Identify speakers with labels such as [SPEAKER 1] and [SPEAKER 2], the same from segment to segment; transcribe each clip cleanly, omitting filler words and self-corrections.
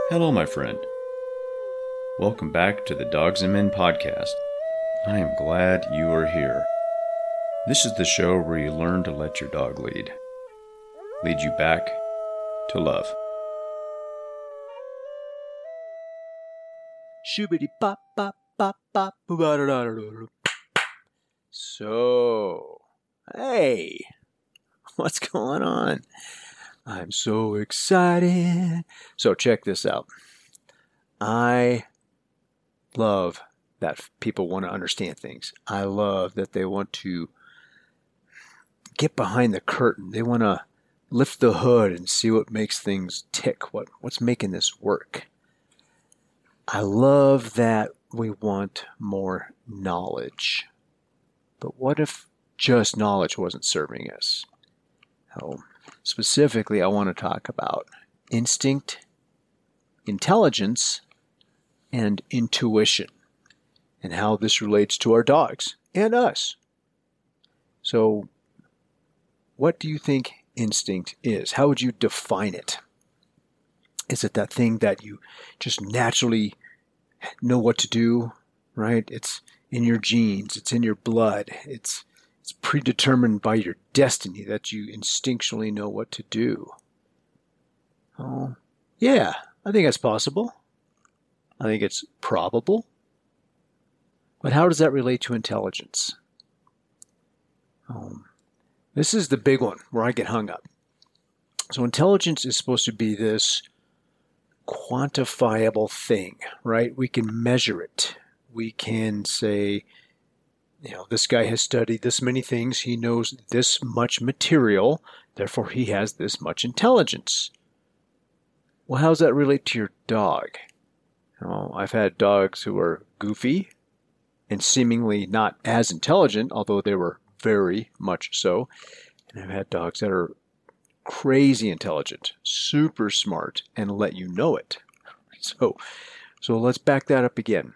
[SPEAKER 1] Hello, my friend. Welcome back to the Dogs and Men podcast. I am glad you are here. This is the show where you learn to let your dog lead you back to love.
[SPEAKER 2] Shoobity pop pop pop pop. So, hey, what's going on? I'm so excited. So check this out. I love that people want to understand things. I love that they want to get behind the curtain. They want to lift the hood and see what makes things tick, what's making this work. I love that we want more knowledge. But what if just knowledge wasn't serving us? Specifically, I want to talk about instinct, intelligence, and intuition, and how this relates to our dogs and us. So, what do you think instinct is? How would you define it? Is it that thing that you just naturally know what to do, right? It's in your genes, it's in your blood, it's predetermined by your destiny that you instinctually know what to do. Oh, yeah, I think that's possible. I think it's probable. But how does that relate to intelligence? This is the big one where I get hung up. So intelligence is supposed to be this quantifiable thing, right? We can measure it. We can say, this guy has studied this many things. He knows this much material. Therefore, he has this much intelligence. Well, how does that relate to your dog? I've had dogs who are goofy and seemingly not as intelligent, although they were very much so. And I've had dogs that are crazy intelligent, super smart, and let you know it. So let's back that up again.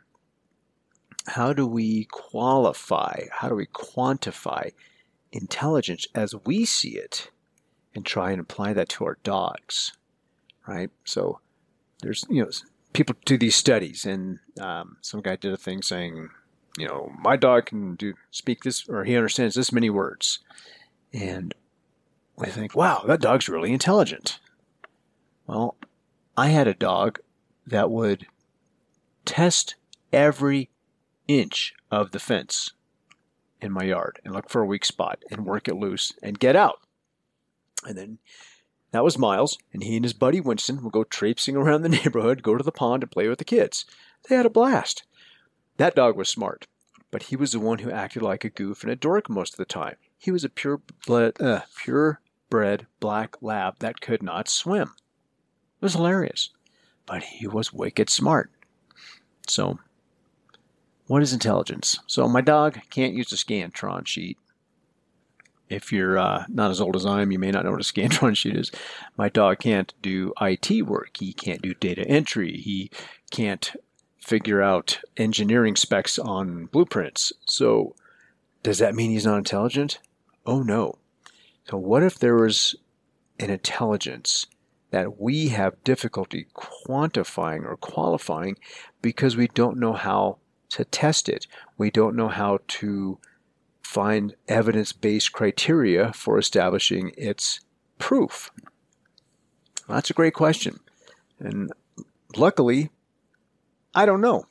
[SPEAKER 2] How do we qualify, how do we quantify intelligence as we see it and try and apply that to our dogs, right? So there's, people do these studies, and some guy did a thing saying, my dog can speak this, or he understands this many words. And we think, wow, that dog's really intelligent. Well, I had a dog that would test every inch of the fence in my yard and look for a weak spot and work it loose and get out. And then that was Miles, and he and his buddy Winston would go traipsing around the neighborhood, go to the pond and play with the kids. They had a blast. That dog was smart, but he was the one who acted like a goof and a dork most of the time. He was a purebred black lab that could not swim. It was hilarious, but he was wicked smart. So, what is intelligence? So my dog can't use a Scantron sheet. If you're not as old as I am, you may not know what a Scantron sheet is. My dog can't do IT work. He can't do data entry. He can't figure out engineering specs on blueprints. So does that mean he's not intelligent? Oh, no. So what if there was an intelligence that we have difficulty quantifying or qualifying because we don't know how to test it? We don't know how to find evidence-based criteria for establishing its proof. Well, that's a great question. And luckily, I don't know.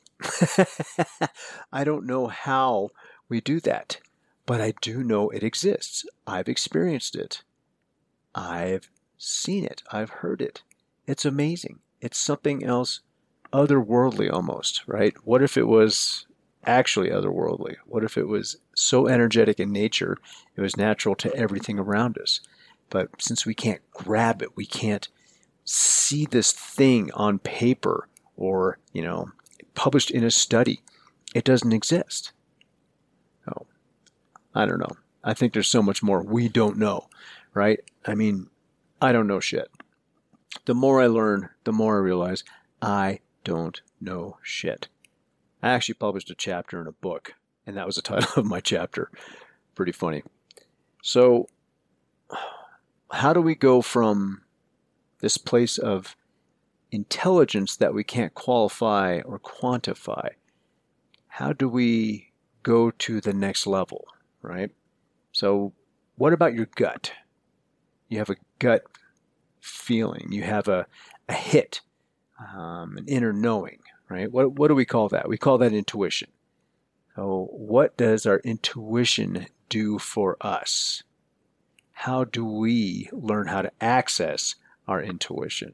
[SPEAKER 2] I don't know how we do that, but I do know it exists. I've experienced it. I've seen it. I've heard it. It's amazing. It's something else otherworldly almost, right? What if it was actually otherworldly? What if it was so energetic in nature, it was natural to everything around us? But since we can't grab it, we can't see this thing on paper or, published in a study, it doesn't exist. Oh, I don't know. I think there's so much more we don't know, right? I mean, I don't know shit. The more I learn, the more I realize I don't know shit. I actually published a chapter in a book, and that was the title of my chapter. Pretty funny. So, how do we go from this place of intelligence that we can't qualify or quantify, how do we go to the next level, right? So what about your gut? You have a gut feeling. You have a hit, an inner knowing, right? What do we call that? We call that intuition. So what does our intuition do for us? How do we learn how to access our intuition?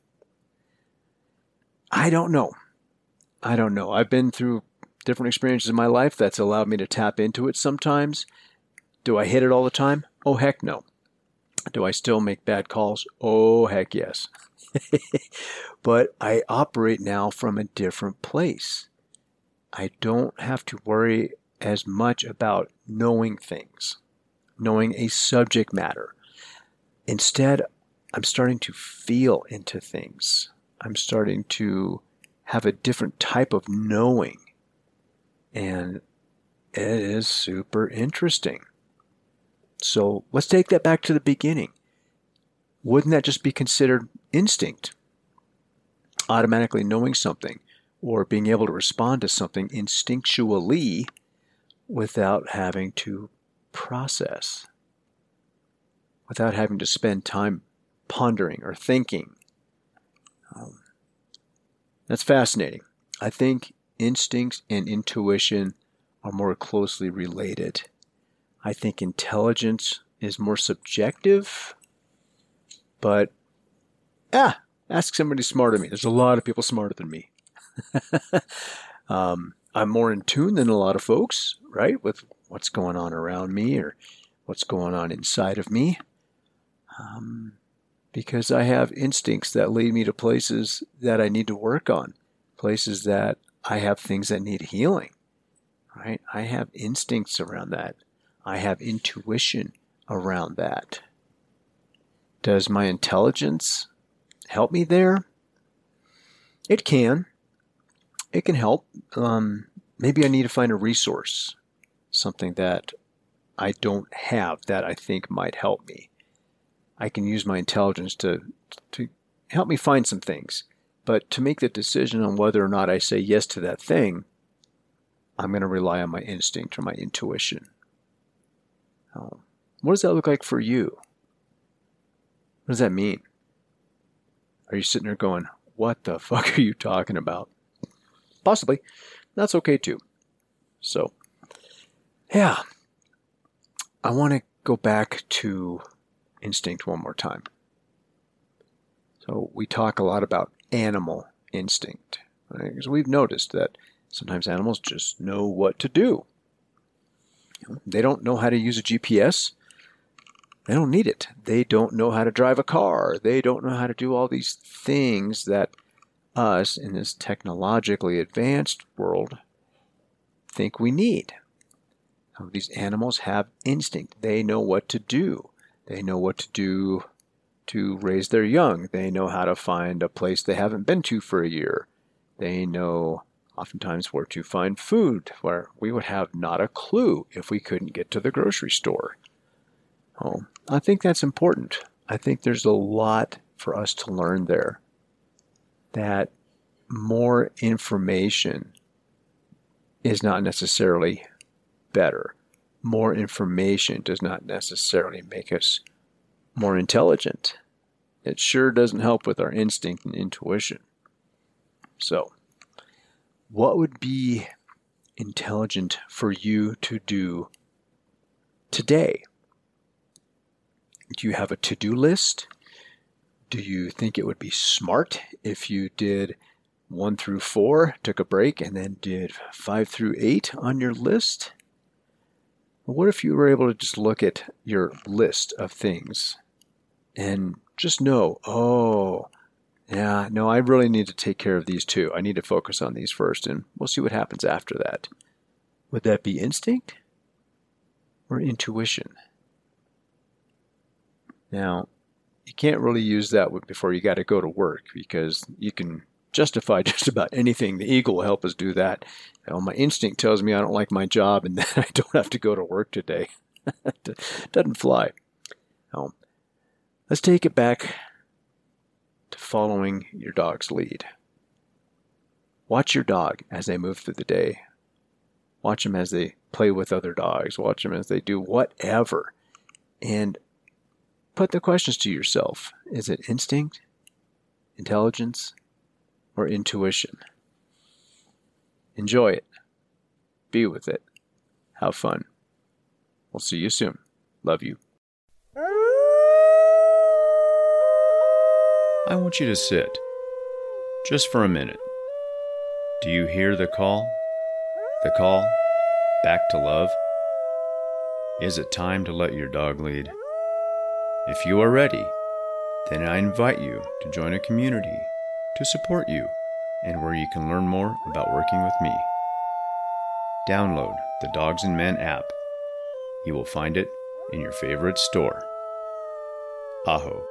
[SPEAKER 2] I don't know. I've been through different experiences in my life that's allowed me to tap into it sometimes. Do I hit it all the time? Oh, heck no. Do I still make bad calls? Oh, heck yes. But I operate now from a different place. I don't have to worry as much about knowing things, knowing a subject matter. Instead, I'm starting to feel into things. I'm starting to have a different type of knowing. And it is super interesting. So let's take that back to the beginning. Wouldn't that just be considered instinct? Automatically knowing something or being able to respond to something instinctually without having to process, without having to spend time pondering or thinking. That's fascinating. I think instincts and intuition are more closely related. I think intelligence is more subjective, but ask somebody smarter than me. There's a lot of people smarter than me. I'm more in tune than a lot of folks, right, with what's going on around me or what's going on inside of me, because I have instincts that lead me to places that I need to work on, places that I have things that need healing, right? I have instincts around that. I have intuition around that. Does my intelligence help me there? It can. It can help. Maybe I need to find a resource, something that I don't have that I think might help me. I can use my intelligence to help me find some things. But to make the decision on whether or not I say yes to that thing, I'm going to rely on my instinct or my intuition. What does that look like for you? What does that mean? Are you sitting there going, what the fuck are you talking about? Possibly. That's okay too. So, yeah. I want to go back to instinct one more time. So we talk a lot about animal instinct, right? Because we've noticed that sometimes animals just know what to do. They don't know how to use a GPS. They don't need it. They don't know how to drive a car. They don't know how to do all these things that us in this technologically advanced world think we need. These animals have instinct. They know what to do. They know what to do to raise their young. They know how to find a place they haven't been to for a year. They know oftentimes where to find food, where we would have not a clue if we couldn't get to the grocery store. I think that's important. I think there's a lot for us to learn there. That more information is not necessarily better. More information does not necessarily make us more intelligent. It sure doesn't help with our instinct and intuition. So, what would be intelligent for you to do today? Do you have a to-do list? Do you think it would be smart if you did 1 through 4, took a break, and then did 5 through 8 on your list? What if you were able to just look at your list of things and just know, I really need to take care of these too. I need to focus on these first, and we'll see what happens after that. Would that be instinct or intuition? Now, you can't really use that before you got to go to work, because you can justify just about anything. The ego will help us do that. My instinct tells me I don't like my job and that I don't have to go to work today. Doesn't fly. Let's take it back to following your dog's lead. Watch your dog as they move through the day. Watch them as they play with other dogs. Watch them as they do whatever. And put the questions to yourself. Is it instinct, intelligence, or intuition? Enjoy it. Be with it. Have fun. We'll see you soon. Love you.
[SPEAKER 1] I want you to sit, just for a minute. Do you hear the call? The call back to love? Is it time to let your dog lead? If you are ready, then I invite you to join a community to support you and where you can learn more about working with me. Download the Dogs and Men app. You will find it in your favorite store. Aho.